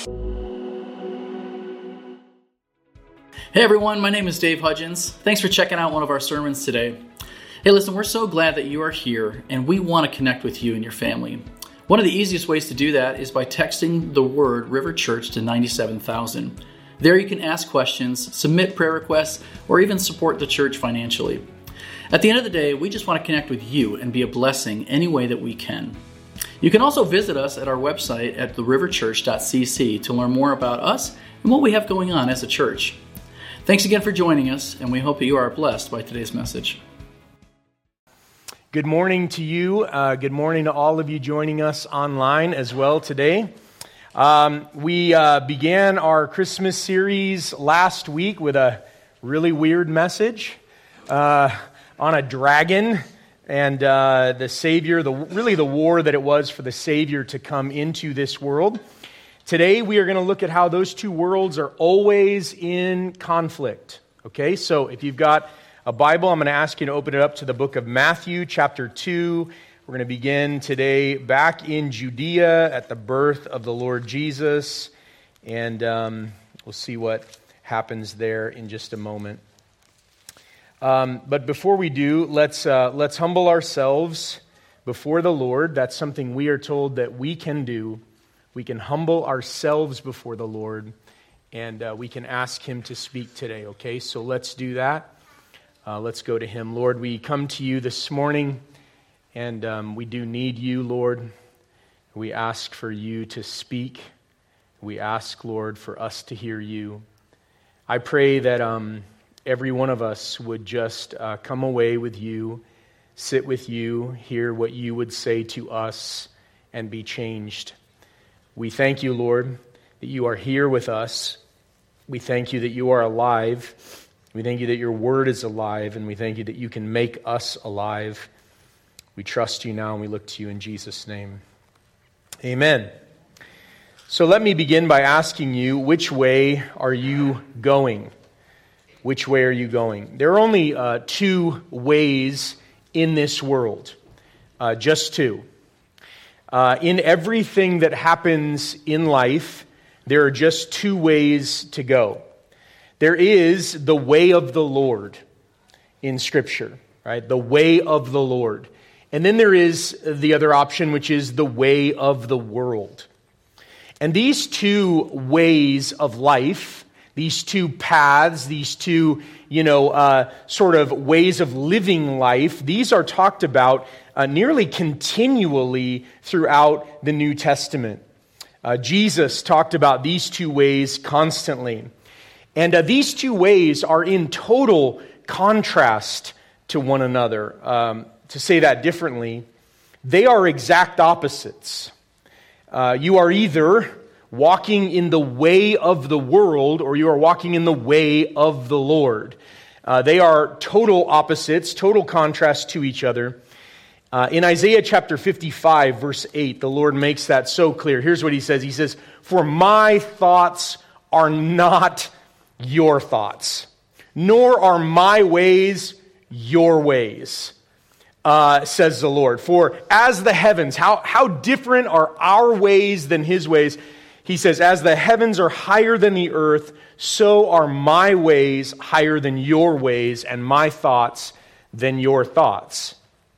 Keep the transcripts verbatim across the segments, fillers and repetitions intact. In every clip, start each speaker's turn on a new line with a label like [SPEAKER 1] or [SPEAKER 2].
[SPEAKER 1] Hey everyone, my name is Dave Hudgens. Thanks for checking out one of our sermons today. Hey listen, we're so glad that you are here and we want to connect with you and your family. One of the easiest ways to do that is by texting the word River Church to ninety-seven thousand. There you can ask questions, submit prayer requests, or even support the church financially. At the end of the day, we just want to connect with you and be a blessing any way that we can. You can also visit us at our website at the river church dot c c to learn more about us and what we have going on as a church. Thanks again for joining us, and we hope that you are blessed by today's message.
[SPEAKER 2] Good morning to you. Uh, good morning to all of you joining us online as well today. Um, we uh, began our Christmas series last week with a really weird message uh, on a dragon and uh, the Savior, the really the war that it was for the Savior to come into this world. Today we are going to look at how those two worlds are always in conflict. Okay, so if you've got a Bible, I'm going to ask you to open it up to the book of Matthew, chapter two. We're going to begin today back in Judea at the birth of the Lord Jesus, and um, we'll see what happens there in just a moment. Um, but before we do, let's uh, let's humble ourselves before the Lord. That's something we are told that we can do. We can humble ourselves before the Lord, and uh, we can ask Him to speak today. Okay, so let's do that. Uh, let's go to Him. Lord, we come to you this morning, and um, we do need you, Lord. We ask for you to speak. We ask, Lord, for us to hear you. I pray that um, every one of us would just uh, come away with you, sit with you, hear what you would say to us, and be changed. We thank you, Lord, that you are here with us. We thank you that you are alive. We thank you that your word is alive, and we thank you that you can make us alive. We trust you now, and we look to you in Jesus' name. Amen. So let me begin by asking you, which way are you going? Which way are you going? There are only uh, two ways in this world, uh, just two. Uh, in everything that happens in life, there are just two ways to go. There is the way of the Lord in Scripture, right? The way of the Lord. And then there is the other option, which is the way of the world. And these two ways of life, these two paths, these two, you know, uh, sort of ways of living life, these are talked about uh, nearly continually throughout the New Testament. Uh, Jesus talked about these two ways constantly. And uh, these two ways are in total contrast to one another. Um, to say that differently, they are exact opposites. Uh, you are either walking in the way of the world or you are walking in the way of the Lord. Uh, they are total opposites, total contrast to each other. Uh, in Isaiah chapter fifty-five, verse eight, the Lord makes that so clear. Here's what He says. He says, "For my thoughts are not your thoughts, nor are my ways your ways, uh, says the Lord. For as the heavens," how, how different are our ways than His ways? He says, "As the heavens are higher than the earth, so are my ways higher than your ways, and my thoughts than your thoughts."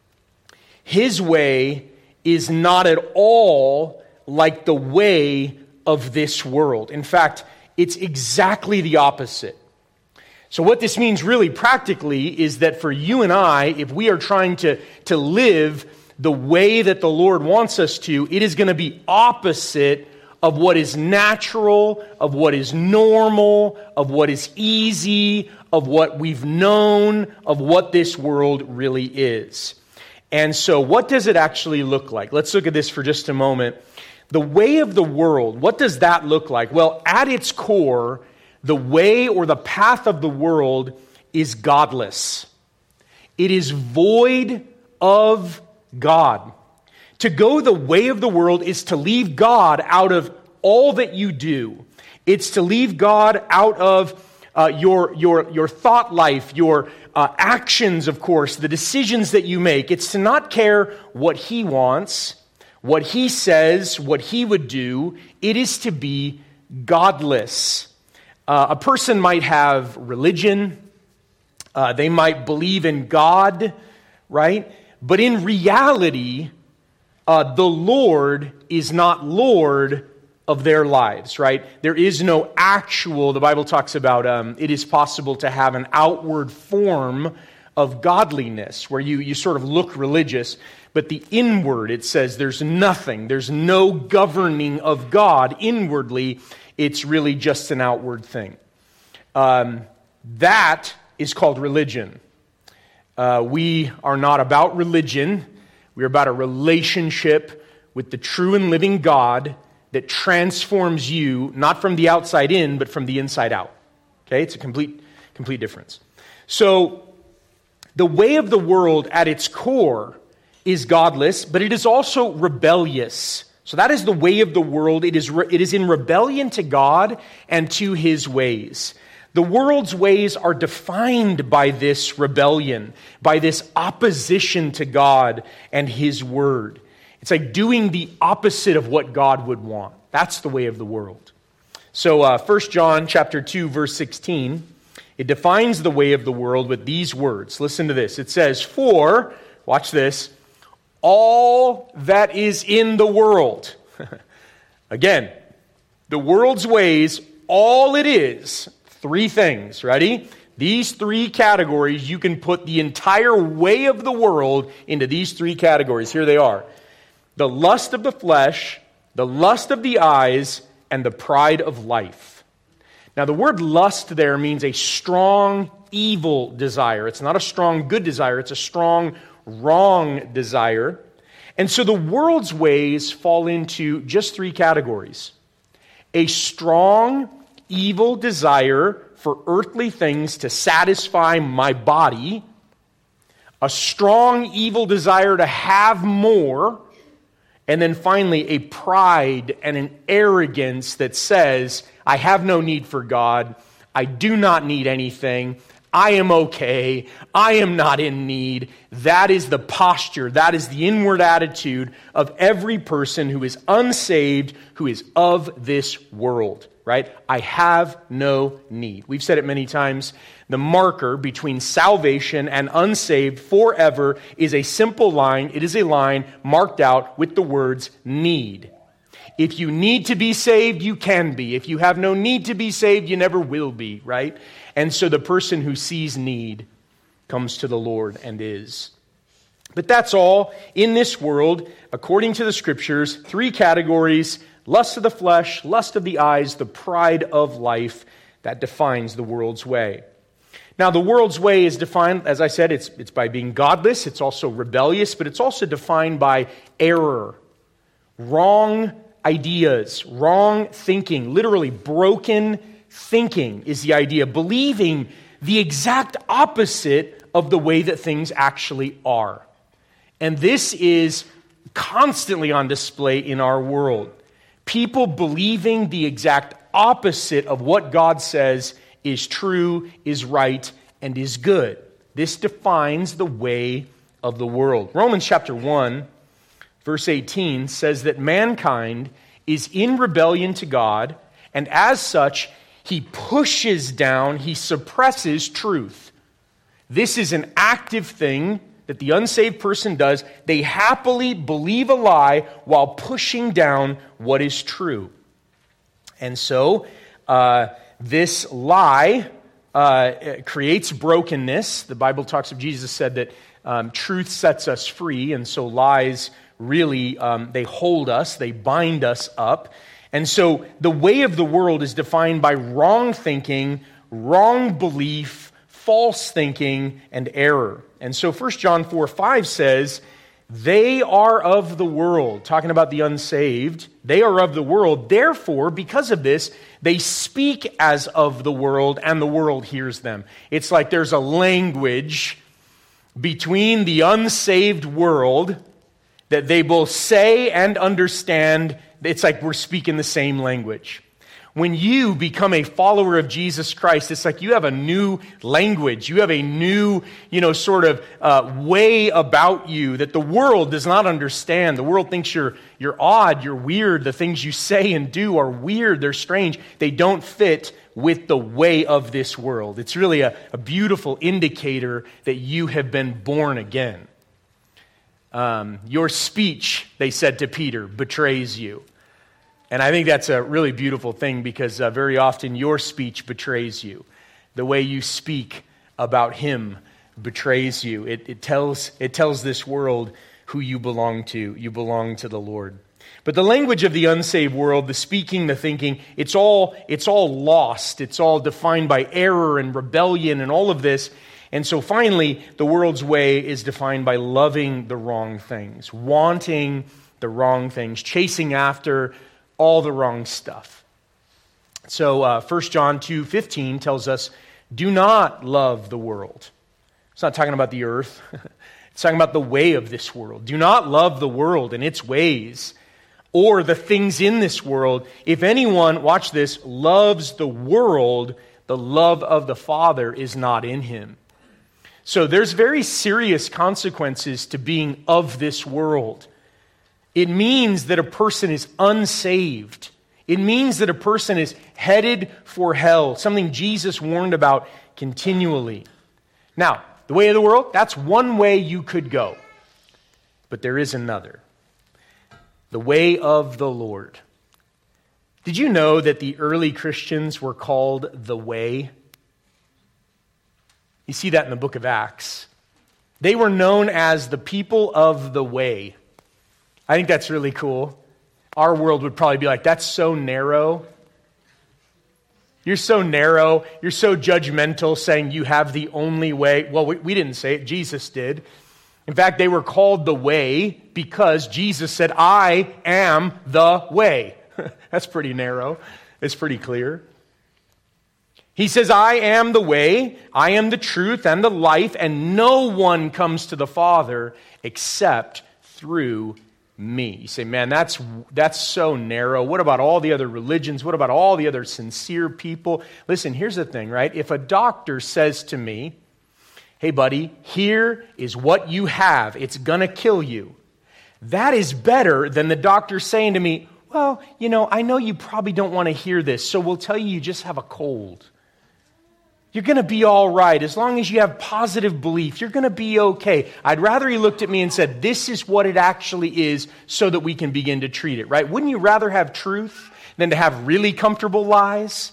[SPEAKER 2] His way is not at all like the way of this world. In fact, it's exactly the opposite. So what this means really practically is that for you and I, if we are trying to, to live the way that the Lord wants us to, it is going to be opposite of what is natural, of what is normal, of what is easy, of what we've known, of what this world really is. And so what does it actually look like? Let's look at this for just a moment. The way of the world, what does that look like? Well, at its core, the way or the path of the world is godless. It is void of God. To go the way of the world is to leave God out of all that you do. It's to leave God out of uh, your, your, your thought life, your uh, actions, of course, the decisions that you make. It's to not care what He wants, what He says, what He would do. It is to be godless. Uh, a person might have religion, uh, they might believe in God, right? But in reality, uh, the Lord is not Lord of their lives, right? There is no actual, the Bible talks about um, it is possible to have an outward form of godliness where you, you sort of look religious, but the inward, it says there's nothing, there's no governing of God inwardly. It's really just an outward thing. Um, that is called religion. Uh, we are not about religion. We're about a relationship with the true and living God that transforms you, not from the outside in, but from the inside out. Okay, it's a complete, complete difference. So, the way of the world at its core is godless, but it is also rebellious. So that is the way of the world. It is, re- it is in rebellion to God and to His ways. The world's ways are defined by this rebellion, by this opposition to God and His Word. It's like doing the opposite of what God would want. That's the way of the world. So uh, First John chapter two, verse sixteen, it defines the way of the world with these words. Listen to this. It says, "For," watch this, "all that is in the world." Again, the world's ways, all it is, three things. Ready? These three categories, you can put the entire way of the world into these three categories. Here they are. The lust of the flesh, the lust of the eyes, and the pride of life. Now, the word lust there means a strong, evil desire. It's not a strong, good desire. It's a strong, wrong desire. And so the world's ways fall into just three categories. A strong, evil desire for earthly things to satisfy my body. A strong, evil desire to have more. And then finally, a pride and an arrogance that says, I have no need for God. I do not need anything. I am okay. I am not in need. That is the posture. That is the inward attitude of every person who is unsaved, who is of this world, right? I have no need. We've said it many times. The marker between salvation and unsaved forever is a simple line. It is a line marked out with the words need. If you need to be saved, you can be. If you have no need to be saved, you never will be, right? And so the person who sees need comes to the Lord and is. But that's all in this world, according to the Scriptures, three categories: lust of the flesh, lust of the eyes, the pride of life. That defines the world's way. Now, the world's way is defined, as I said, it's, it's by being godless. It's also rebellious, but it's also defined by error, wrong ideas, wrong thinking, literally broken thinking is the idea, believing the exact opposite of the way that things actually are. And this is constantly on display in our world. People believing the exact opposite of what God says is true, is right, and is good. This defines the way of the world. Romans chapter one, verse eighteen says that mankind is in rebellion to God, and as such, he pushes down, he suppresses truth. This is an active thing that the unsaved person does. They happily believe a lie while pushing down what is true. And so, uh, this lie uh, creates brokenness. The Bible talks of, Jesus said that um, truth sets us free, and so lies really, um, they hold us, they bind us up. And so the way of the world is defined by wrong thinking, wrong belief, false thinking, and error. And so First John four five says, they are of the world, talking about the unsaved. They are of the world. Therefore, because of this, they speak as of the world, and the world hears them. It's like there's a language between the unsaved world that they both say and understand. It's like we're speaking the same language. When you become a follower of Jesus Christ, it's like you have a new language. You have a new, you know, sort of uh, way about you that the world does not understand. The world thinks you're you're odd, you're weird. The things you say and do are weird, they're strange. They don't fit with the way of this world. It's really a, a beautiful indicator that you have been born again. Um, your speech, they said to Peter, betrays you. And I think that's a really beautiful thing because uh, very often your speech betrays you. The way you speak about Him betrays you. It, it tells it tells this world who you belong to. You belong to the Lord. But the language of the unsaved world, the speaking, the thinking, it's all it's all lost. It's all defined by error and rebellion and all of this. And so finally, the world's way is defined by loving the wrong things, wanting the wrong things, chasing after all the wrong stuff. So uh, First John two fifteen tells us, do not love the world. It's not talking about the earth. It's talking about the way of this world. Do not love the world and its ways or the things in this world. If anyone, watch this, loves the world, the love of the Father is not in him. So there's very serious consequences to being of this world. It means that a person is unsaved. It means that a person is headed for hell, something Jesus warned about continually. Now, the way of the world, that's one way you could go. But there is another. The way of the Lord. Did you know that the early Christians were called the Way? You see that in the book of Acts. They were known as the people of the way. I think that's really cool. Our world would probably be like, that's so narrow. You're so narrow. You're so judgmental, saying you have the only way. Well, we, we didn't say it. Jesus did. In fact, they were called the Way because Jesus said, I am the way. That's pretty narrow. It's pretty clear. He says, I am the way, I am the truth and the life, and no one comes to the Father except through me. You say, man, that's that's so narrow. What about all the other religions? What about all the other sincere people? Listen, here's the thing, right? If a doctor says to me, hey, buddy, here is what you have. It's going to kill you. That is better than the doctor saying to me, well, you know, I know you probably don't want to hear this, so we'll tell you you just have a cold. You're going to be all right. As long as you have positive belief, you're going to be okay. I'd rather he looked at me and said, this is what it actually is so that we can begin to treat it, right? Wouldn't you rather have truth than to have really comfortable lies?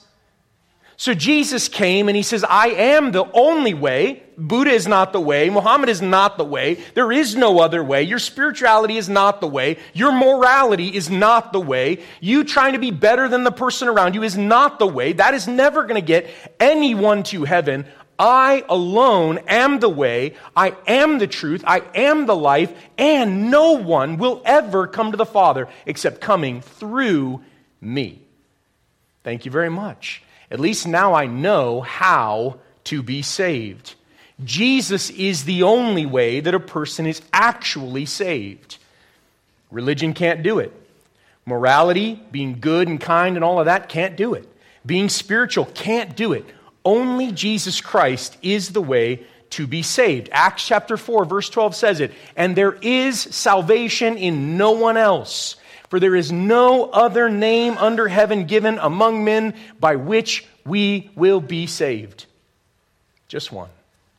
[SPEAKER 2] So Jesus came and he says, I am the only way. Buddha is not the way. Muhammad is not the way. There is no other way. Your spirituality is not the way. Your morality is not the way. You trying to be better than the person around you is not the way. That is never going to get anyone to heaven. I alone am the way. I am the truth. I am the life. And no one will ever come to the Father except coming through me. Thank you very much. At least now I know how to be saved. Jesus is the only way that a person is actually saved. Religion can't do it. Morality, being good and kind and all of that, can't do it. Being spiritual can't do it. Only Jesus Christ is the way to be saved. Acts chapter four, verse twelve says it. And there is salvation in no one else. For there is no other name under heaven given among men by which we will be saved. Just one.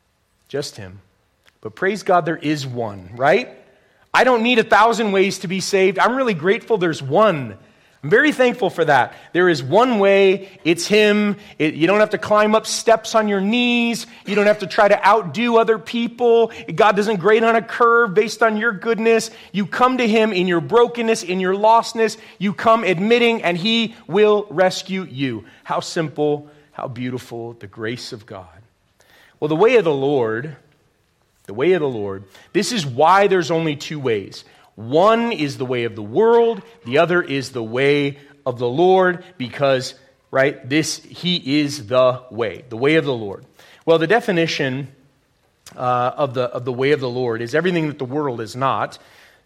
[SPEAKER 2] Just Him. But praise God, there is one, right? I don't need a thousand ways to be saved. I'm really grateful there's one. I'm very thankful for that. There is one way. It's Him. It, you don't have to climb up steps on your knees. You don't have to try to outdo other people. God doesn't grade on a curve based on your goodness. You come to Him in your brokenness, in your lostness. You come admitting, and He will rescue you. How simple, how beautiful the grace of God. Well, the way of the Lord, the way of the Lord, this is why there's only two ways. One is the way of the world, the other is the way of the Lord, because, right, this, He is the way, the way of the Lord. Well, the definition uh, of the of the way of the Lord is everything that the world is not.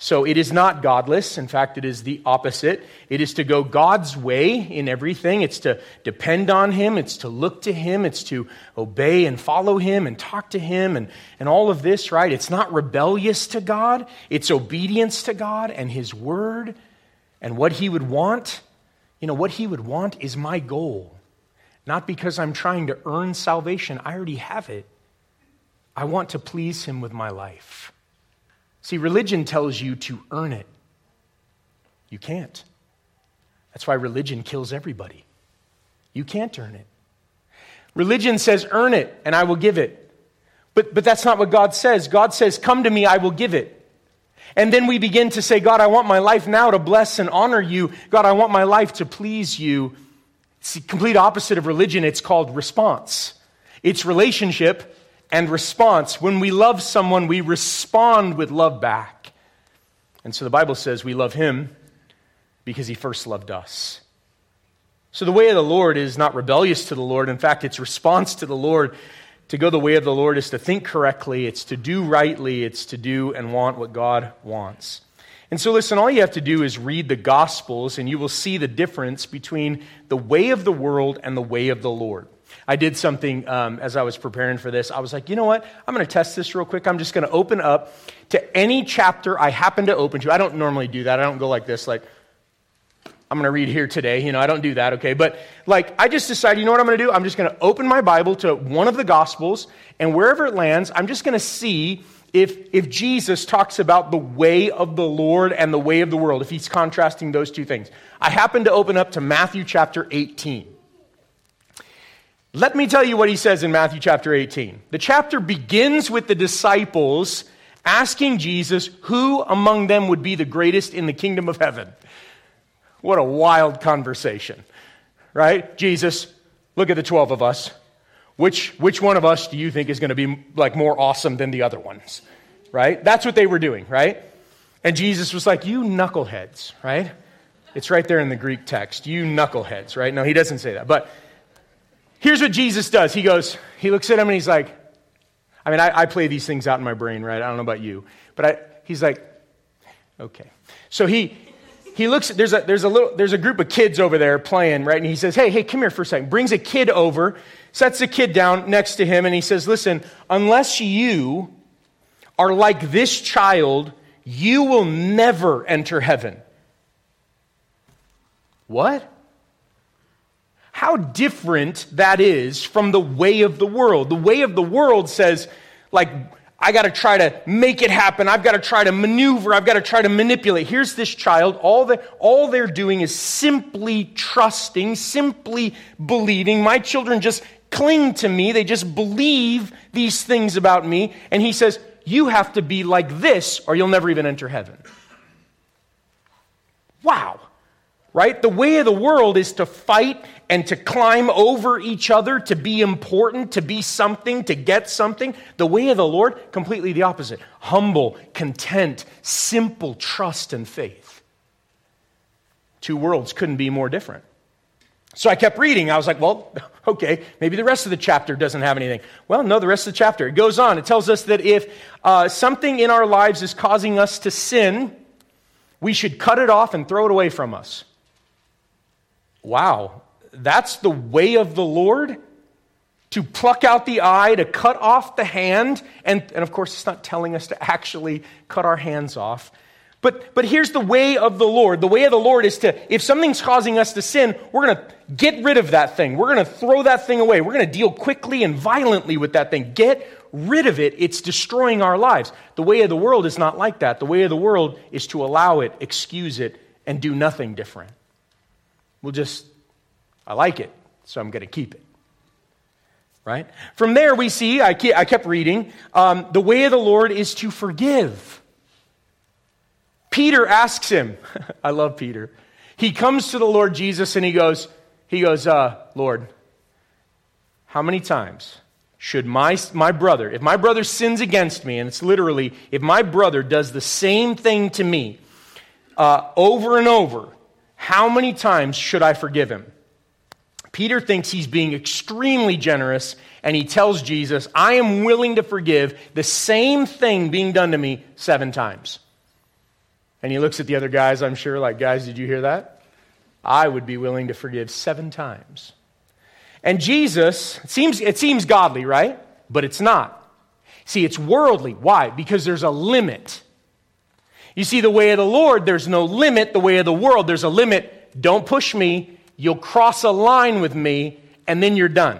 [SPEAKER 2] So it is not godless. In fact, it is the opposite. It is to go God's way in everything. It's to depend on Him. It's to look to Him. It's to obey and follow Him and talk to Him and, and all of this, right? It's not rebellious to God. It's obedience to God and His Word and what He would want. You know, what He would want is my goal. Not because I'm trying to earn salvation. I already have it. I want to please Him with my life. See, religion tells you to earn it. You can't. That's why religion kills everybody. You can't earn it. Religion says, earn it, and I will give it. But, but that's not what God says. God says, come to me, I will give it. And then we begin to say, God, I want my life now to bless and honor you. God, I want my life to please you. It's the complete opposite of religion. It's called response. It's relationship and response. When we love someone, we respond with love back. And so the Bible says we love Him because He first loved us. So the way of the Lord is not rebellious to the Lord. In fact, it's response to the Lord. To go the way of the Lord is to think correctly. It's to do rightly. It's to do and want what God wants. And so listen, all you have to do is read the Gospels and you will see the difference between the way of the world and the way of the Lord. I did something um, as I was preparing for this. I was like, you know what? I'm going to test this real quick. I'm just going to open up to any chapter I happen to open to. I don't normally do that. I don't go like this, like, I'm going to read here today. You know, I don't do that, okay? But like, I just decided, you know what I'm going to do? I'm just going to open my Bible to one of the Gospels, and wherever it lands, I'm just going to see if, if Jesus talks about the way of the Lord and the way of the world, if he's contrasting those two things. I happen to open up to Matthew chapter eighteen. Let me tell you what he says in Matthew chapter eighteen. The chapter begins with the disciples asking Jesus who among them would be the greatest in the kingdom of heaven. What a wild conversation, right? Jesus, look at the twelve of us. Which, which one of us do you think is going to be like more awesome than the other ones, right? That's what they were doing, right? And Jesus was like, you knuckleheads, right? It's right there in the Greek text. You knuckleheads, right? No, he doesn't say that, but here's what Jesus does. He goes, he looks at him and he's like, I mean, I, I play these things out in my brain, right? I don't know about you. But I, he's like, okay. So he he looks, there's a there's a little there's a group of kids over there playing, right? And he says, hey, hey, come here for a second. Brings a kid over, sets the kid down next to him, and he says, listen, unless you are like this child, you will never enter heaven. What? How different that is from the way of the world. The way of the world says, like, I got to try to make it happen. I've got to try to maneuver. I've got to try to manipulate. Here's this child. All, the, all they're doing is simply trusting, simply believing. My children just cling to me. They just believe these things about me. And he says, you have to be like this or you'll never even enter heaven. Wow. Right? The way of the world is to fight and to climb over each other, to be important, to be something, to get something. The way of the Lord, completely the opposite. Humble, content, simple trust and faith. Two worlds couldn't be more different. So I kept reading. I was like, well, okay, maybe the rest of the chapter doesn't have anything. Well, no, the rest of the chapter. It goes on. It tells us that if uh, something in our lives is causing us to sin, we should cut it off and throw it away from us. Wow, that's the way of the Lord? To pluck out the eye, to cut off the hand, and, and of course it's not telling us to actually cut our hands off. But, but here's the way of the Lord. The way of the Lord is to, if something's causing us to sin, we're going to get rid of that thing. We're going to throw that thing away. We're going to deal quickly and violently with that thing. Get rid of it. It's destroying our lives. The way of the world is not like that. The way of the world is to allow it, excuse it, and do nothing different. We'll just, I like it, so I'm going to keep it. Right? From there we see, I kept reading, um, the way of the Lord is to forgive. Peter asks him, I love Peter. He comes to the Lord Jesus and he goes, he goes, uh, Lord, how many times should my, my brother, if my brother sins against me, and it's literally, if my brother does the same thing to me uh, over and over, how many times should I forgive him? Peter thinks he's being extremely generous, and he tells Jesus, I am willing to forgive the same thing being done to me seven times. And he looks at the other guys, I'm sure, like, guys, did you hear that? I would be willing to forgive seven times. And Jesus, it seems, it seems godly, right? But it's not. See, it's worldly. Why? Because there's a limit. You see, the way of the Lord, there's no limit. The way of the world, there's a limit. Don't push me. You'll cross a line with me, and then you're done.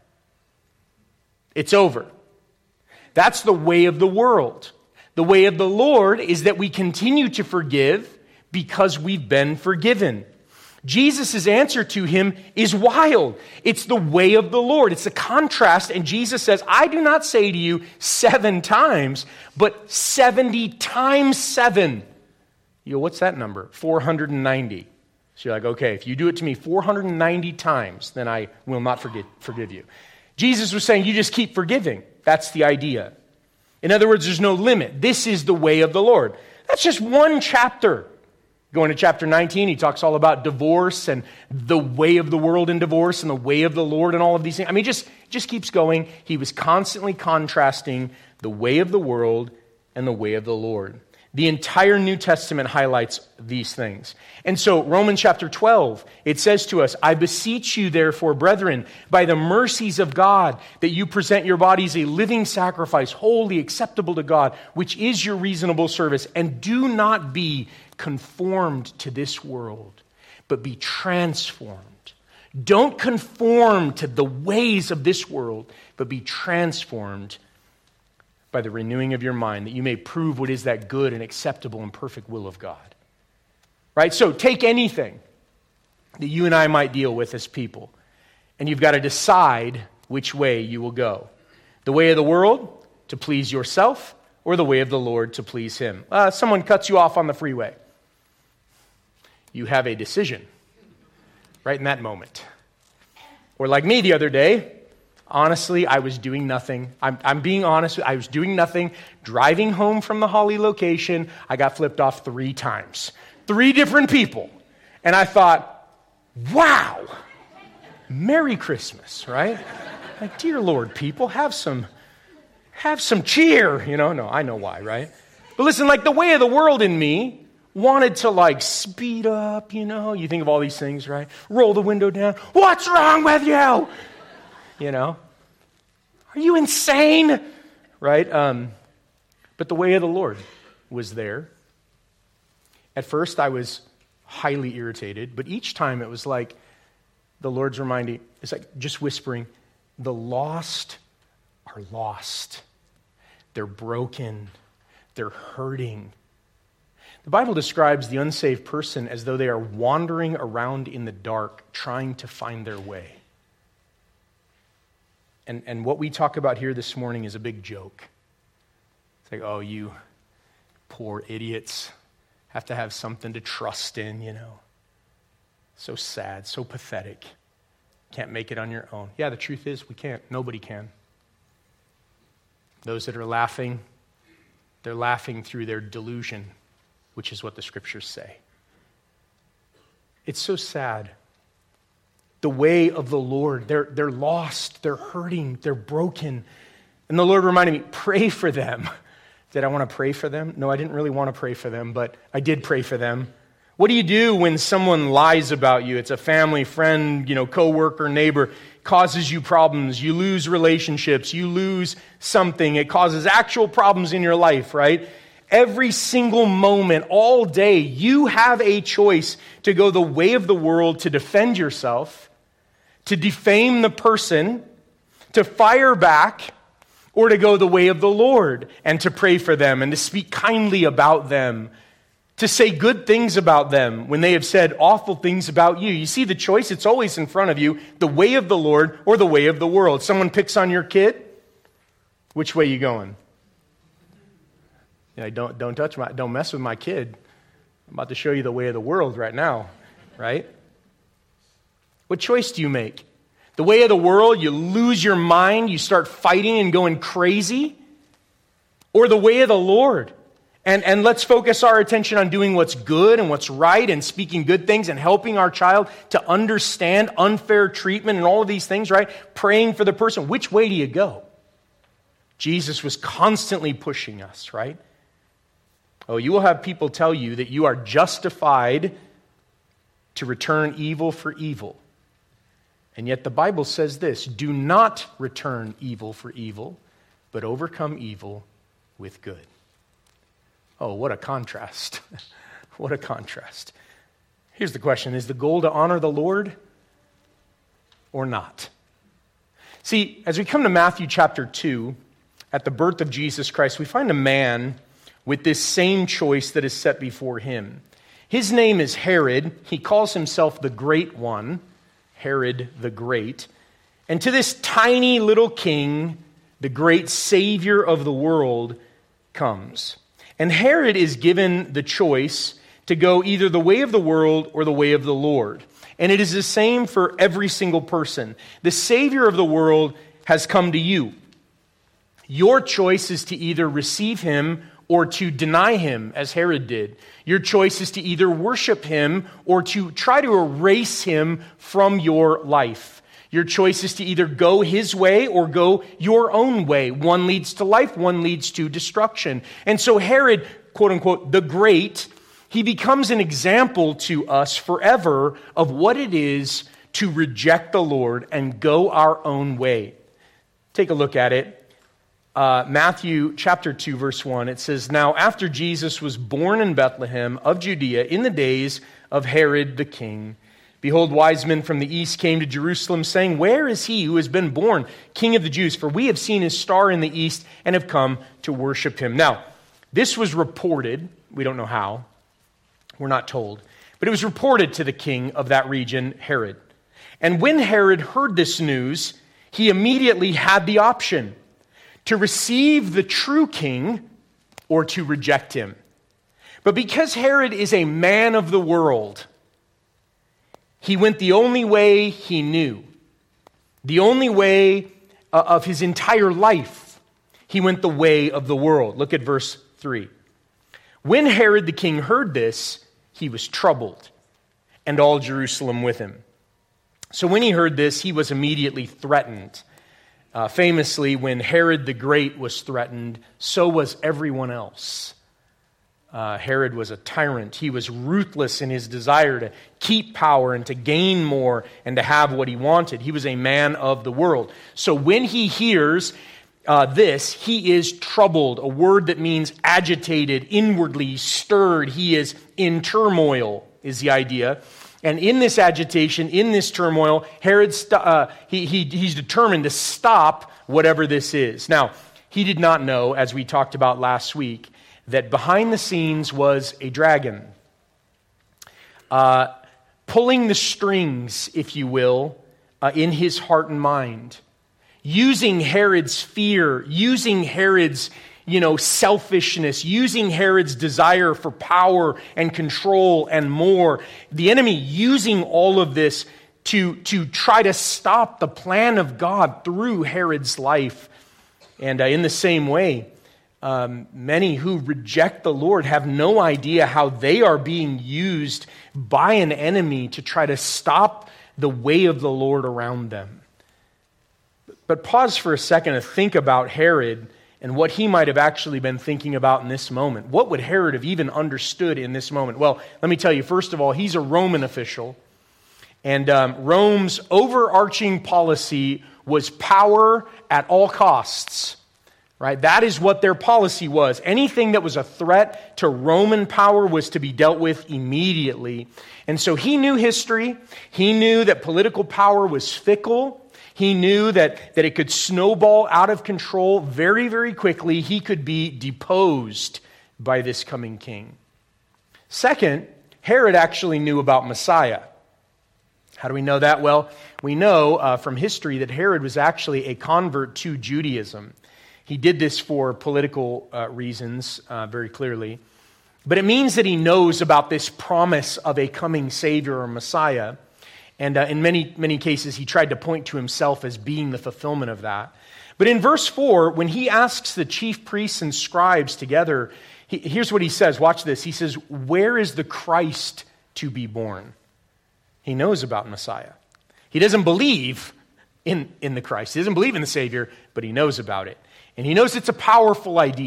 [SPEAKER 2] It's over. That's the way of the world. The way of the Lord is that we continue to forgive because we've been forgiven. Jesus' answer to him is wild. It's the way of the Lord. It's a contrast, and Jesus says, I do not say to you seven times, but seventy times seven. You go, what's that number? four hundred ninety. So you're like, okay, if you do it to me four hundred ninety times, then I will not forgive, forgive you. Jesus was saying, you just keep forgiving. That's the idea. In other words, there's no limit. This is the way of the Lord. That's just one chapter. Going to chapter nineteen, he talks all about divorce and the way of the world in divorce and the way of the Lord and all of these things. I mean, just, just keeps going. He was constantly contrasting the way of the world and the way of the Lord. The entire New Testament highlights these things. And so Romans chapter twelve, it says to us, I beseech you therefore, brethren, by the mercies of God, that you present your bodies a living sacrifice, holy, acceptable to God, which is your reasonable service, and do not be conformed to this world, but be transformed. Don't conform to the ways of this world, but be transformed by the renewing of your mind, that you may prove what is that good and acceptable and perfect will of God. Right? So take anything that you and I might deal with as people, and you've got to decide which way you will go. The way of the world to please yourself, or the way of the Lord to please him. Uh, someone cuts you off on the freeway. You have a decision right in that moment. Or like me the other day, honestly, I was doing nothing. I'm, I'm being honest. I was doing nothing. Driving home from the Holly location, I got flipped off three times. Three different people. And I thought, wow, Merry Christmas, right? Like, dear Lord, people, have some, have some cheer. You know, no, I know why, right? But listen, like the way of the world in me wanted to like speed up, you know. You think of all these things, right? Roll the window down. What's wrong with you? You know, are you insane? Right? Um, but the way of the Lord was there. At first, I was highly irritated, but each time it was like the Lord's reminding, it's like just whispering, the lost are lost. They're broken. They're hurting. The Bible describes the unsaved person as though they are wandering around in the dark, trying to find their way. And, and what we talk about here this morning is a big joke. It's like, oh, you poor idiots have to have something to trust in, you know. So sad, so pathetic. Can't make it on your own. Yeah, the truth is we can't. Nobody can. Those that are laughing, they're laughing through their delusion, which is what the scriptures say. It's so sad. The way of the Lord, they're, they're lost, they're hurting, they're broken. And the Lord reminded me, pray for them. Did I want to pray for them? No, I didn't really want to pray for them, but I did pray for them. What do you do when someone lies about you? It's a family, friend, you know, coworker, neighbor, causes you problems. You lose relationships. You lose something. It causes actual problems in your life, right? Every single moment, all day, you have a choice to go the way of the world, to defend yourself, to defame the person, to fire back, or to go the way of the Lord and to pray for them and to speak kindly about them, to say good things about them when they have said awful things about you. You see the choice, it's always in front of you, the way of the Lord or the way of the world. Someone picks on your kid, which way are you going? Yeah, don't don't touch my, don't mess with my kid. I'm about to show you the way of the world right now, right? What choice do you make? The way of the world, you lose your mind, you start fighting and going crazy? Or the way of the Lord? And, and let's focus our attention on doing what's good and what's right and speaking good things and helping our child to understand unfair treatment and all of these things, right? Praying for the person. Which way do you go? Jesus was constantly pushing us, right? Oh, you will have people tell you that you are justified to return evil for evil. And yet the Bible says this, do not return evil for evil, but overcome evil with good. Oh, what a contrast. What a contrast. Here's the question, is the goal to honor the Lord or not? See, as we come to Matthew chapter two, at the birth of Jesus Christ, we find a man with this same choice that is set before him. His name is Herod. He calls himself the Great One, Herod the Great. And to this tiny little king, the great Savior of the world comes. And Herod is given the choice to go either the way of the world or the way of the Lord. And it is the same for every single person. The Savior of the world has come to you. Your choice is to either receive him or to deny him, as Herod did. Your choice is to either worship him or to try to erase him from your life. Your choice is to either go his way or go your own way. One leads to life, one leads to destruction. And so Herod, quote unquote, the Great, he becomes an example to us forever of what it is to reject the Lord and go our own way. Take a look at it. Uh, Matthew chapter two, verse one, it says, Now after Jesus was born in Bethlehem of Judea in the days of Herod the king, behold, wise men from the east came to Jerusalem, saying, Where is he who has been born King of the Jews? For we have seen his star in the east and have come to worship him. Now, this was reported, we don't know how, we're not told, but it was reported to the king of that region, Herod. And when Herod heard this news, he immediately had the option to receive the true king or to reject him. But because Herod is a man of the world, he went the only way he knew, the only way of his entire life. He went the way of the world. Look at verse three. When Herod the king heard this, he was troubled, and all Jerusalem with him. So when he heard this, he was immediately threatened. Uh, famously, when Herod the Great was threatened, so was everyone else. Uh, Herod was a tyrant. He was ruthless in his desire to keep power and to gain more and to have what he wanted. He was a man of the world. So when he hears uh, this, he is troubled, a word that means agitated, inwardly stirred. He is in turmoil, is the idea. And in this agitation, in this turmoil, Herod, st- uh, he, he, he's determined to stop whatever this is. Now, he did not know, as we talked about last week, that behind the scenes was a dragon. Uh, pulling the strings, if you will, uh, in his heart and mind. Using Herod's fear, using Herod's you know, selfishness, using Herod's desire for power and control and more. The enemy using all of this to, to try to stop the plan of God through Herod's life. And uh, in the same way, um, many who reject the Lord have no idea how they are being used by an enemy to try to stop the way of the Lord around them. But pause for a second to think about Herod and what he might have actually been thinking about in this moment. What would Herod have even understood in this moment? Well, let me tell you, first of all, he's a Roman official. And um, Rome's overarching policy was power at all costs. Right? That is what their policy was. Anything that was a threat to Roman power was to be dealt with immediately. And so he knew history. He knew that political power was fickle. He knew that, that it could snowball out of control very, very quickly. He could be deposed by this coming king. Second, Herod actually knew about Messiah. How do we know that? Well, we know uh, from history that Herod was actually a convert to Judaism. He did this for political uh, reasons, uh, very clearly. But it means that he knows about this promise of a coming Savior or Messiah. And uh, in many, many cases, he tried to point to himself as being the fulfillment of that. But in verse four, when he asks the chief priests and scribes together, he, here's what he says. Watch this. He says, where is the Christ to be born? He knows about Messiah. He doesn't believe in, in the Christ. He doesn't believe in the Savior, but he knows about it. And he knows it's a powerful idea.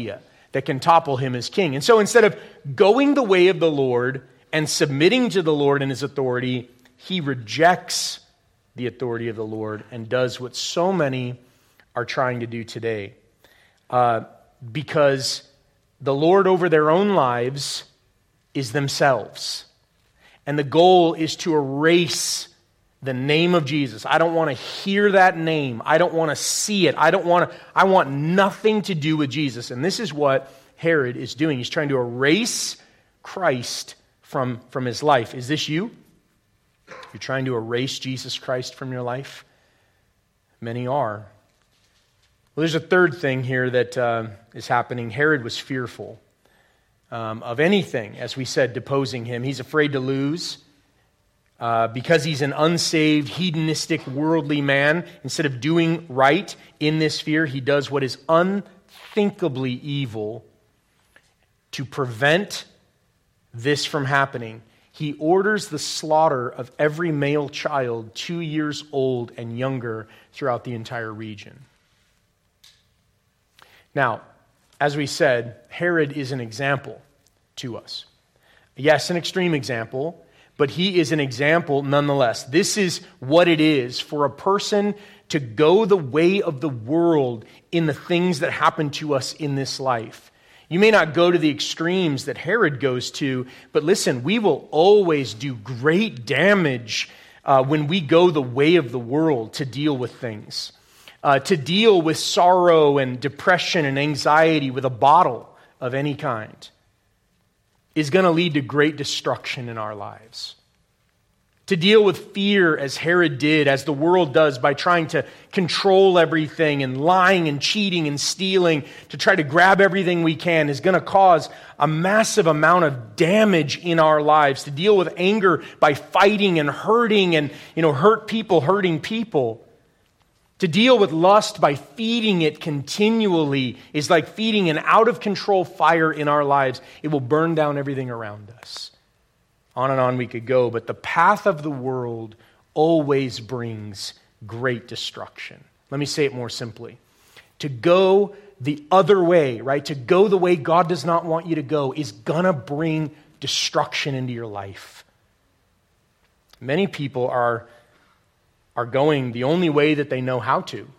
[SPEAKER 2] that can topple him as king. And so instead of going the way of the Lord and submitting to the Lord and his authority, he rejects the authority of the Lord and does what so many are trying to do today. Uh, because the Lord over their own lives is themselves. And the goal is to erase the name of Jesus. I don't want to hear that name. I don't want to see it. I don't want to, I want nothing to do with Jesus. And this is what Herod is doing. He's trying to erase Christ from, from his life. Is this you? You're trying to erase Jesus Christ from your life? Many are. Well, there's a third thing here that uh, is happening. Herod was fearful um, of anything, as we said, deposing him. He's afraid to lose. Uh, because he's an unsaved, hedonistic, worldly man, instead of doing right in this fear, he does what is unthinkably evil to prevent this from happening. He orders the slaughter of every male child two years old and younger throughout the entire region. Now, as we said, Herod is an example to us. Yes, an extreme example, but he is an example nonetheless. This is what it is for a person to go the way of the world in the things that happen to us in this life. You may not go to the extremes that Herod goes to, but listen, we will always do great damage uh, when we go the way of the world to deal with things. Uh, to deal with sorrow and depression and anxiety with a bottle of any kind is going to lead to great destruction in our lives. To deal with fear as Herod did, as the world does, by trying to control everything and lying and cheating and stealing to try to grab everything we can, is going to cause a massive amount of damage in our lives. To deal with anger by fighting and hurting and, you know, hurt people hurting people. To deal with lust by feeding it continually is like feeding an out-of-control fire in our lives. It will burn down everything around us. On and on we could go, but the path of the world always brings great destruction. Let me say it more simply. To go the other way, right? To go the way God does not want you to go is gonna bring destruction into your life. Many people are are going the only way that they know how to.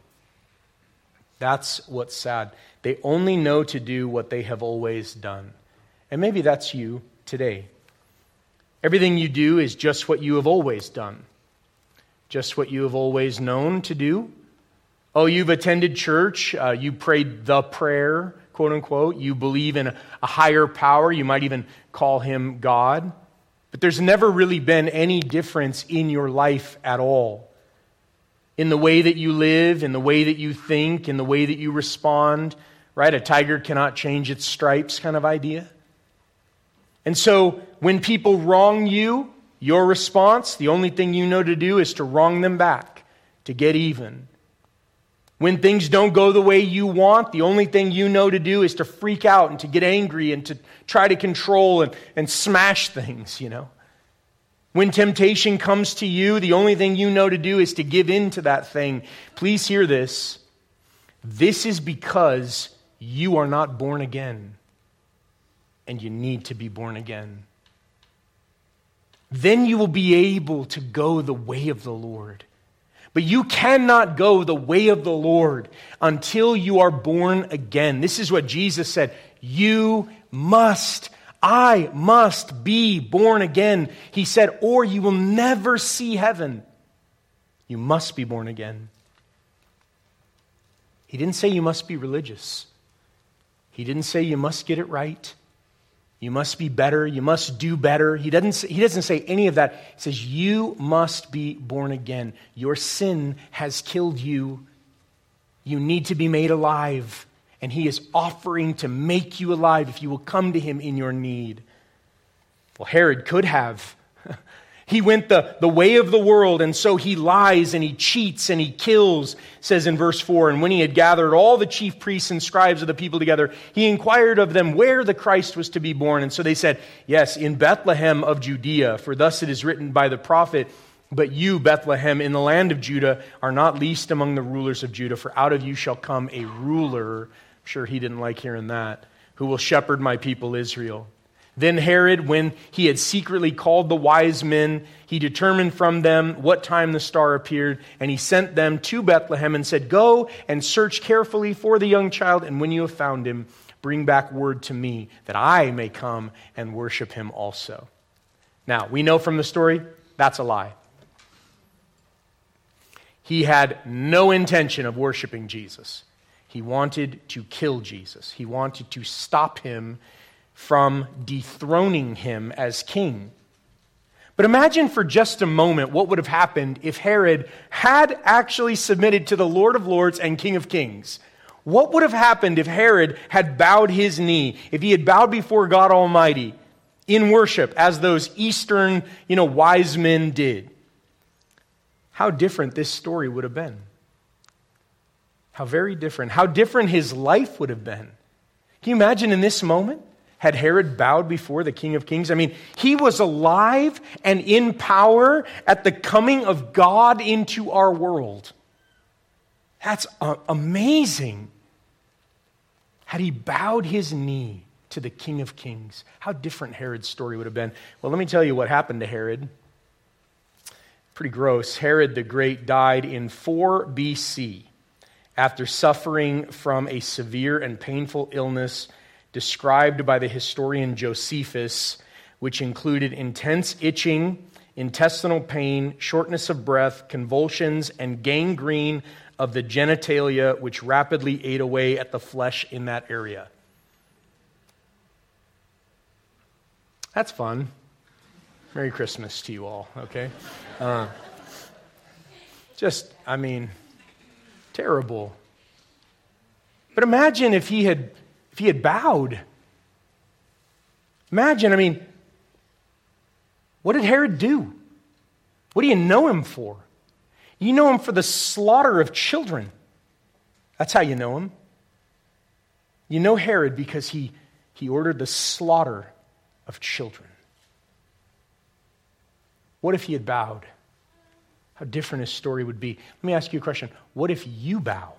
[SPEAKER 2] That's what's sad. They only know to do what they have always done. And maybe that's you today. Everything you do is just what you have always done. Just what you have always known to do. Oh, you've attended church. Uh, you prayed the prayer, quote unquote. You believe in a, a higher power. You might even call him God. But there's never really been any difference in your life at all. In the way that you live, in the way that you think, in the way that you respond, right? A tiger cannot change its stripes kind of idea. And so when people wrong you, your response, the only thing you know to do is to wrong them back, to get even. When things don't go the way you want, the only thing you know to do is to freak out and to get angry and to try to control and, and smash things, you know. When temptation comes to you, the only thing you know to do is to give in to that thing. Please hear this. This is because you are not born again, and you need to be born again. Then you will be able to go the way of the Lord. But you cannot go the way of the Lord until you are born again. This is what Jesus said. You must I must be born again. He said, or you will never see heaven. You must be born again. He didn't say you must be religious. He didn't say you must get it right. You must be better. You must do better. He doesn't say, he doesn't say any of that. He says you must be born again. Your sin has killed you. You need to be made alive. And he is offering to make you alive if you will come to him in your need. Well, Herod could have. He went the, the way of the world, and so he lies and he cheats and he kills, says in verse four. And when he had gathered all the chief priests and scribes of the people together, he inquired of them where the Christ was to be born. And so they said, yes, in Bethlehem of Judea, for thus it is written by the prophet, but you, Bethlehem, in the land of Judah, are not least among the rulers of Judah, for out of you shall come a ruler. I'm sure he didn't like hearing that. who will shepherd my people Israel. Then Herod, when he had secretly called the wise men, he determined from them what time the star appeared, and he sent them to Bethlehem and said, "Go and search carefully for the young child, and when you have found him, bring back word to me that I may come and worship him also." Now, we know from the story, that's a lie. He had no intention of worshiping Jesus. He wanted to kill Jesus. He wanted to stop him from dethroning him as king. But imagine for just a moment what would have happened if Herod had actually submitted to the Lord of Lords and King of Kings. What would have happened if Herod had bowed his knee, if he had bowed before God Almighty in worship, as those Eastern, you know, wise men did? How different this story would have been. How very different. How different his life would have been. Can you imagine in this moment, had Herod bowed before the King of Kings? I mean, he was alive and in power at the coming of God into our world. That's uh, amazing. Had he bowed his knee to the King of Kings, how different Herod's story would have been. Well, let me tell you what happened to Herod. Pretty gross. Herod the Great died in four B C after suffering from a severe and painful illness described by the historian Josephus, which included intense itching, intestinal pain, shortness of breath, convulsions, and gangrene of the genitalia, which rapidly ate away at the flesh in that area. That's fun. Merry Christmas to you all, okay? Uh, just, I mean, terrible. But imagine if he had if he had bowed. Imagine, I mean, what did Herod do? What do you know him for? You know him for the slaughter of children. That's how you know him. You know Herod because he, he ordered the slaughter of children. What if he had bowed? How different his story would be. Let me ask you a question. What if you bow?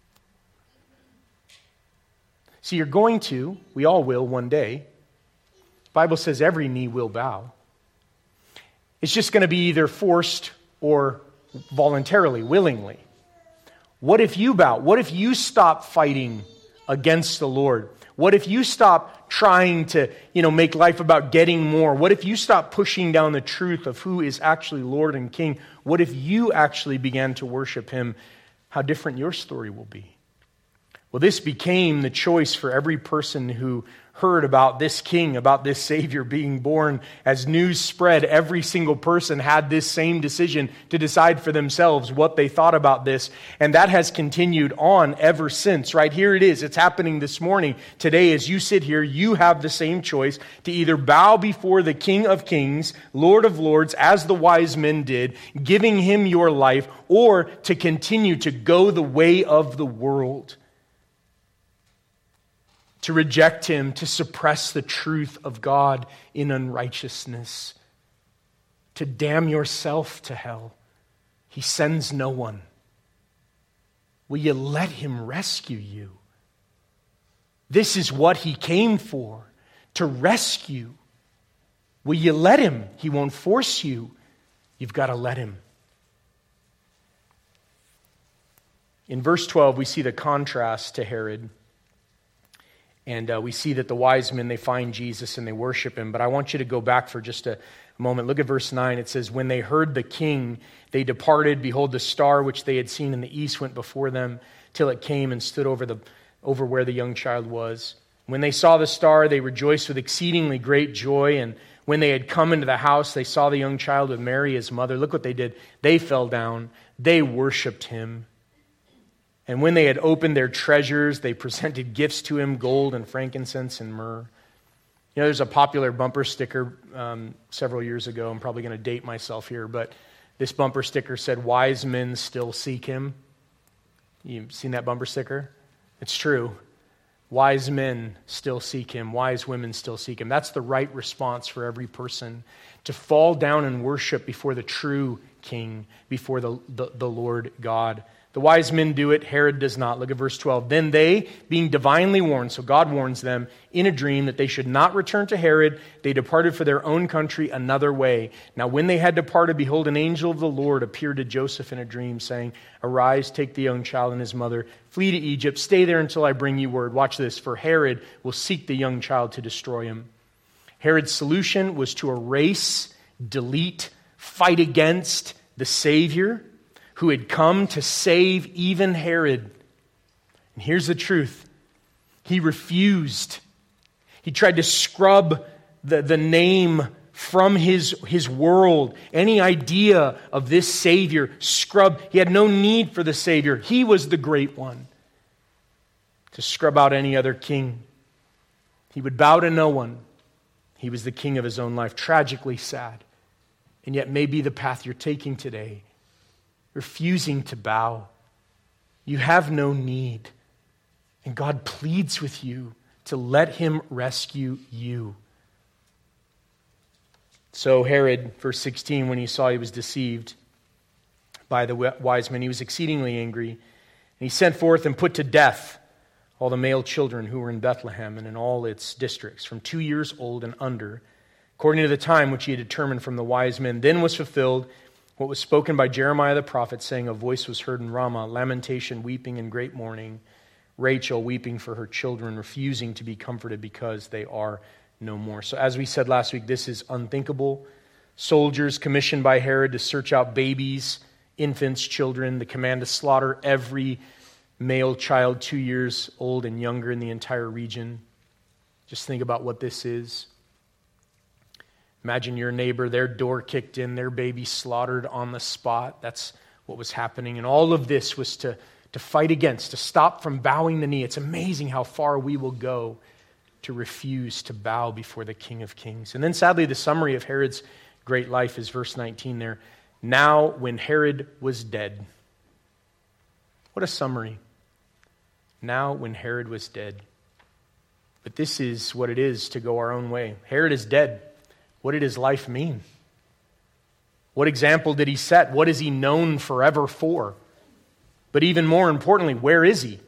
[SPEAKER 2] See, you're going to, we all will one day. The Bible says every knee will bow. It's just going to be either forced or voluntarily, willingly. What if you bow? What if you stop fighting against the Lord? What if you stop trying to, you know, make life about getting more? What if you stop pushing down the truth of who is actually Lord and King? What if you actually began to worship Him? How different your story will be. Well, this became the choice for every person who heard about this king, about this Savior being born. As news spread, every single person had this same decision to decide for themselves what they thought about this. And that has continued on ever since. Right here it is. It's happening this morning. Today, as you sit here, you have the same choice to either bow before the King of Kings, Lord of Lords, as the wise men did, giving Him your life, or to continue to go the way of the world. To reject Him, to suppress the truth of God in unrighteousness, to damn yourself to hell. He sends no one. Will you let Him rescue you? This is what He came for, to rescue. Will you let Him? He won't force you. You've got to let Him. In verse twelve, we see the contrast to Herod. And uh, we see that the wise men, they find Jesus and they worship Him. But I want you to go back for just a moment. Look at verse nine. It says, when they heard the king, they departed. Behold, the star which they had seen in the east went before them till it came and stood over the over where the young child was. When they saw the star, they rejoiced with exceedingly great joy. And when they had come into the house, they saw the young child with Mary, his mother. Look what they did. They fell down. They worshiped Him. And when they had opened their treasures, they presented gifts to Him, gold and frankincense and myrrh. You know, there's a popular bumper sticker um, several years ago. I'm probably going to date myself here, but this bumper sticker said, wise men still seek Him. You've seen that bumper sticker? It's true. Wise men still seek Him. Wise women still seek Him. That's the right response for every person, to fall down and worship before the true king, before the, the, the Lord God. The wise men do it, Herod does not. Look at verse twelve. Then they, being divinely warned, so God warns them in a dream that they should not return to Herod, they departed for their own country another way. Now when they had departed, behold, an angel of the Lord appeared to Joseph in a dream, saying, Arise, take the young child and his mother, flee to Egypt, stay there until I bring you word. Watch this, for Herod will seek the young child to destroy him. Herod's solution was to erase, delete, fight against the Savior who had come to save even Herod. And here's the truth. He refused. He tried to scrub the, the name from his, his world. Any idea of this Savior, scrub. He had no need for the Savior. He was the great one. To scrub out any other king. He would bow to no one. He was the king of his own life. Tragically sad. And yet maybe the path you're taking today, refusing to bow. You have no need. And God pleads with you to let him rescue you. So Herod, verse sixteen, when he saw he was deceived by the wise men, he was exceedingly angry. And he sent forth and put to death all the male children who were in Bethlehem and in all its districts, from two years old and under, according to the time which he had determined from the wise men. Then was fulfilled what was spoken by Jeremiah the prophet, saying, A voice was heard in Ramah, lamentation, weeping, and great mourning. Rachel weeping for her children, refusing to be comforted because they are no more. So as we said last week, this is unthinkable. Soldiers commissioned by Herod to search out babies, infants, children, the command to slaughter every male child two years old and younger in the entire region. Just think about what this is. Imagine your neighbor, their door kicked in, their baby slaughtered on the spot. That's what was happening. And all of this was to, to fight against, to stop from bowing the knee. It's amazing how far we will go to refuse to bow before the King of Kings. And then sadly, the summary of Herod's great life is verse nineteen there. Now when Herod was dead. What a summary. Now when Herod was dead. But this is what it is to go our own way. Herod is dead. What did his life mean? What example did he set? What is he known forever for? But even more importantly, where is he?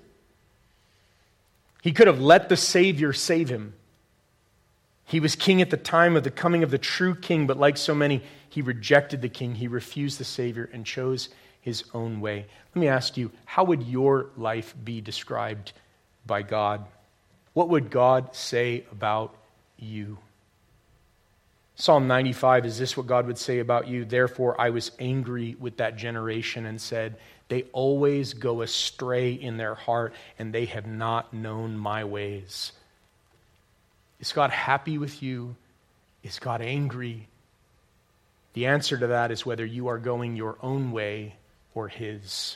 [SPEAKER 2] He could have let the Savior save him. He was king at the time of the coming of the true king, but like so many, he rejected the king. He refused the Savior and chose his own way. Let me ask you, how would your life be described by God? What would God say about you? Psalm ninety-five, is this what God would say about you? Therefore, I was angry with that generation and said, they always go astray in their heart and they have not known my ways. Is God happy with you? Is God angry? The answer to that is whether you are going your own way or his.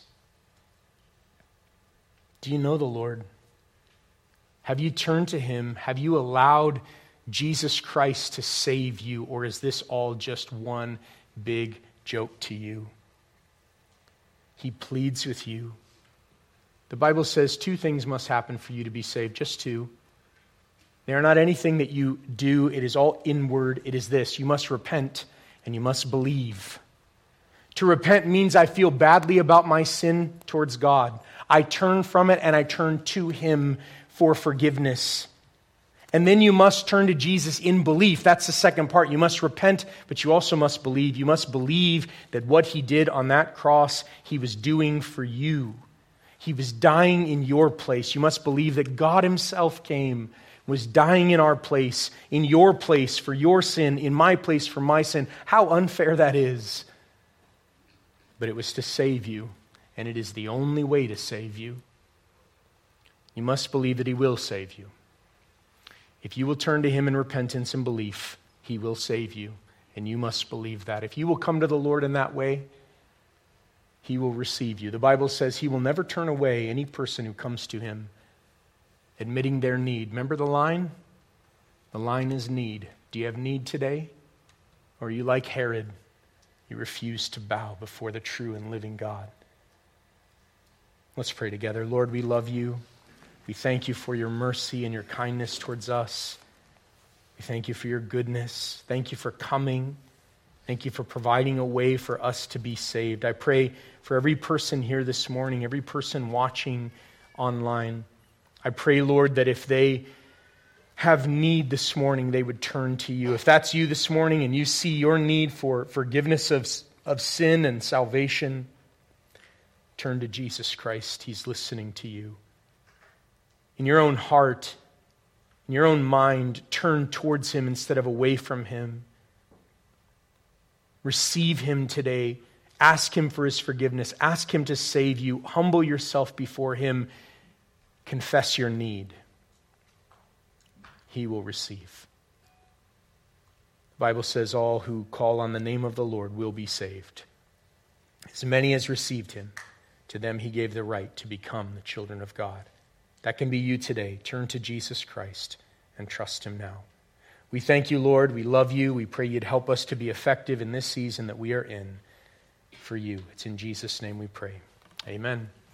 [SPEAKER 2] Do you know the Lord? Have you turned to him? Have you allowed Jesus Christ to save you, or is this all just one big joke to you? He pleads with you. The Bible says two things must happen for you to be saved, just two. They are not anything that you do. It is all inward. It is this: you must repent and you must believe. To repent means I feel badly about my sin towards God. I turn from it and I turn to him for forgiveness. And then you must turn to Jesus in belief. That's the second part. You must repent, but you also must believe. You must believe that what he did on that cross, he was doing for you. He was dying in your place. You must believe that God himself came, was dying in our place, in your place for your sin, in my place for my sin. How unfair that is. But it was to save you, and it is the only way to save you. You must believe that he will save you. If you will turn to him in repentance and belief, he will save you. And you must believe that. If you will come to the Lord in that way, he will receive you. The Bible says he will never turn away any person who comes to him, admitting their need. Remember the line? The line is need. Do you have need today? Or are you like Herod? You refuse to bow before the true and living God. Let's pray together. Lord, we love you. We thank you for your mercy and your kindness towards us. We thank you for your goodness. Thank you for coming. Thank you for providing a way for us to be saved. I pray for every person here this morning, every person watching online. I pray, Lord, that if they have need this morning, they would turn to you. If that's you this morning and you see your need for forgiveness of, of sin and salvation, turn to Jesus Christ. He's listening to you. In your own heart, in your own mind, turn towards him instead of away from him. Receive him today. Ask him for his forgiveness. Ask him to save you. Humble yourself before him. Confess your need. He will receive. The Bible says all who call on the name of the Lord will be saved. As many as received him, to them he gave the right to become the children of God. That can be you today. Turn to Jesus Christ and trust him now. We thank you, Lord. We love you. We pray you'd help us to be effective in this season that we are in for you. It's in Jesus' name we pray. Amen.